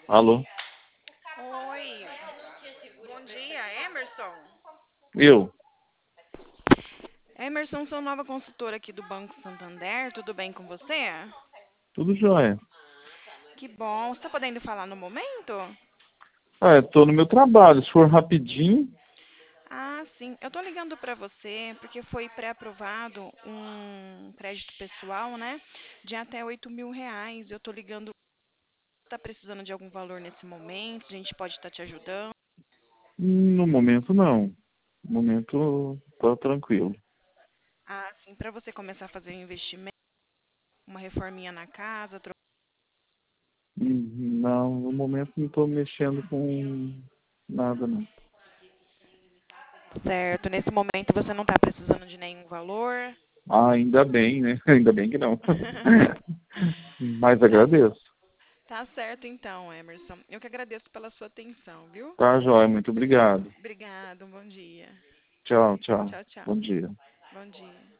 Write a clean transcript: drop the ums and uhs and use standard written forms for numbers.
Alô? Oi, bom dia, Emerson. Eu? Emerson, sou nova consultora aqui do Banco Santander, tudo bem com você? Tudo jóia. Que bom, você está podendo falar no momento? Tô no meu trabalho. Se for rapidinho. Ah, sim, eu estou ligando para você porque foi pré-aprovado um crédito pessoal, né, de até R$ 8.000. Eu estou ligando, está precisando de algum valor nesse momento, a gente pode estar te ajudando. No momento, não. No momento, tá tranquilo. Ah, sim, para você começar a fazer um investimento, uma reforminha na casa, Não, no momento não estou mexendo com nada, não. certo, nesse momento você não está precisando de nenhum valor. Ah, ainda bem, né? Ainda bem que não. Mas Tá, agradeço. tá certo então, Emerson. Eu que agradeço pela sua atenção, viu? Tá, jóia. Muito obrigado. Obrigado, um bom dia. Tchau, tchau. Tchau, tchau. Bom dia. Bom dia.